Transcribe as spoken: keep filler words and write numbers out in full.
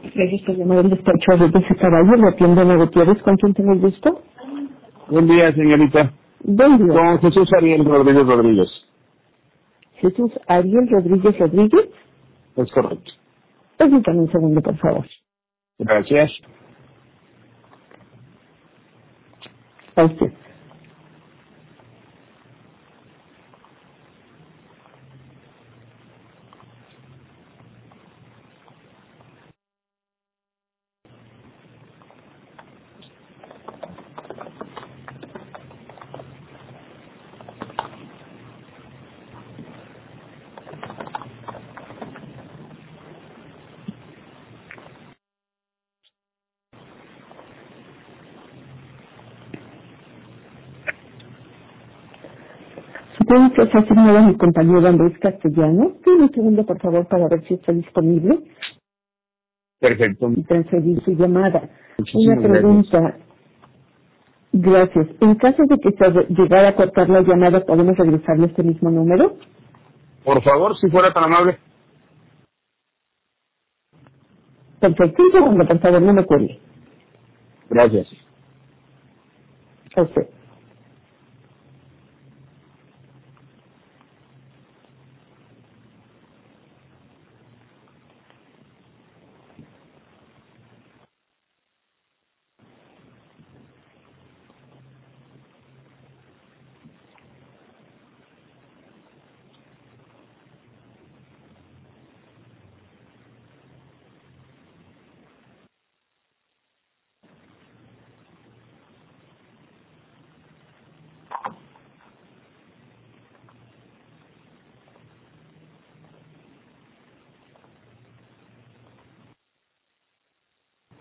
Gracias por llamar el despacho de ese caballo, la tienda de Gutiérrez. ¿Con quién tengo el gusto? Buen día, señorita. Buen día. Con Jesús Ariel Rodríguez Rodríguez. Jesús Ariel Rodríguez Rodríguez. Es correcto. Permítame un segundo, por favor. Gracias. A usted. Supongo que se ha asignado a mi compañero Andrés Castellano. Dime un segundo, por favor, para ver si está disponible Perfecto. y transferir su llamada. Muchísimas Una pregunta. Gracias. En caso de que se llegara a cortar la llamada, ¿podemos regresarle este mismo número? Por favor, si fuera tan amable. Perfecto. Un segundo, por favor, no me cuelgue. Gracias. A usted.